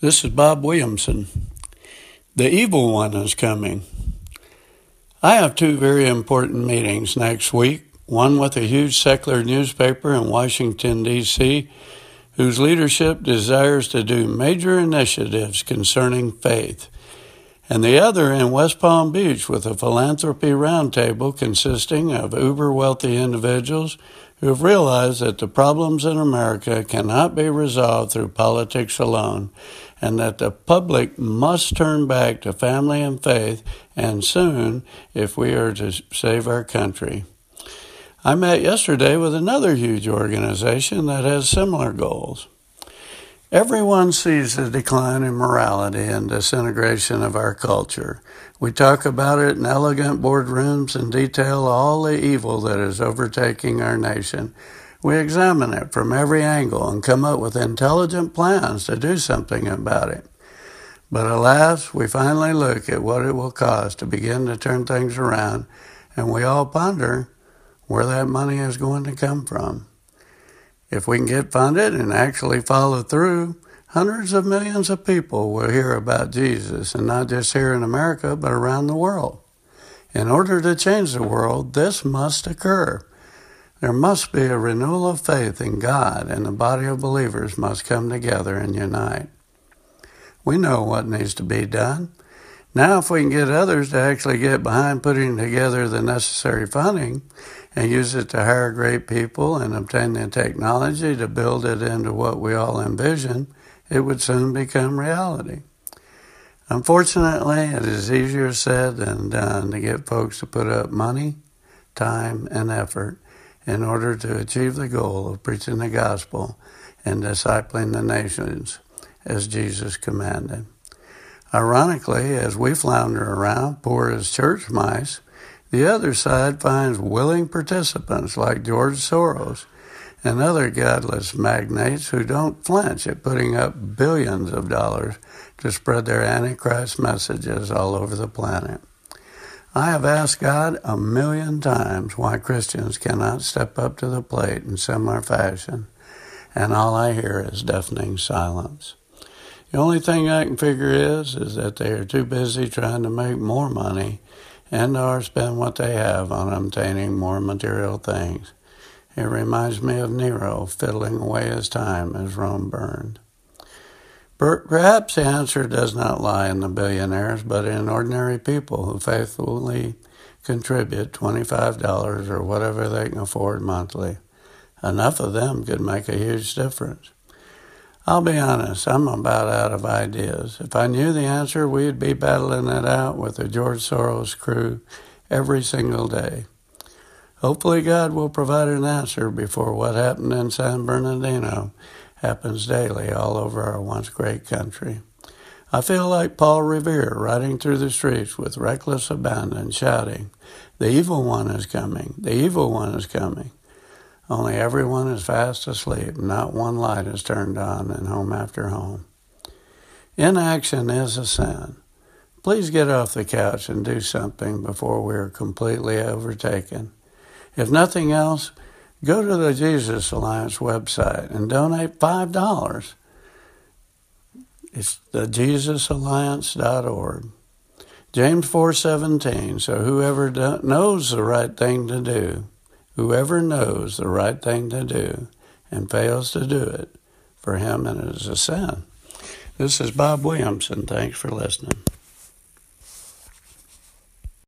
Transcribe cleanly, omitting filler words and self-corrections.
This is Bob Williamson. The evil one is coming. I have two very important meetings next week, one with a huge secular newspaper in Washington, D.C., whose leadership desires to do major initiatives concerning faith, and the other in West Palm Beach with a philanthropy roundtable consisting of uber-wealthy individuals who have realized that the problems in America cannot be resolved through politics alone, and that the public must turn back to family and faith, and soon, if we are to save our country. I met yesterday with another huge organization that has similar goals. Everyone sees the decline in morality and disintegration of our culture. We talk about it in elegant boardrooms and detail all the evil that is overtaking our nation. We examine it from every angle and come up with intelligent plans to do something about it. But alas, we finally look at what it will cost to begin to turn things around, and we all ponder where that money is going to come from. If we can get funded and actually follow through, hundreds of millions of people will hear about Jesus, and not just here in America, but around the world. In order to change the world, this must occur. There must be a renewal of faith in God, and the body of believers must come together and unite. We know what needs to be done. Now, if we can get others to actually get behind putting together the necessary funding and use it to hire great people and obtain the technology to build it into what we all envision, it would soon become reality. Unfortunately, it is easier said than done to get folks to put up money, time, and effort in order to achieve the goal of preaching the gospel and discipling the nations as Jesus commanded. Ironically, as we flounder around poor as church mice, the other side finds willing participants like George Soros and other godless magnates who don't flinch at putting up billions of dollars to spread their Antichrist messages all over the planet. I have asked God 1,000,000 times why Christians cannot step up to the plate in similar fashion, and all I hear is deafening silence. The only thing I can figure is that they are too busy trying to make more money and or spend what they have on obtaining more material things. It reminds me of Nero fiddling away his time as Rome burned. Perhaps the answer does not lie in the billionaires, but in ordinary people who faithfully contribute $25 or whatever they can afford monthly. Enough of them could make a huge difference. I'll be honest, I'm about out of ideas. If I knew the answer, we'd be battling it out with the George Soros crew every single day. Hopefully God will provide an answer before what happened in San Bernardino happens daily all over our once great country. I feel like Paul Revere riding through the streets with reckless abandon, shouting, "The evil one is coming, the evil one is coming." Only everyone is fast asleep, not one light is turned on in home after home. Inaction is a sin. Please get off the couch and do something before we are completely overtaken. If nothing else, go to the Jesus Alliance website and donate $5. It's thejesusalliance.org. James 4:17, so whoever knows the right thing to do, and fails to do it, for him it is a sin. This is Bob Williamson. Thanks for listening.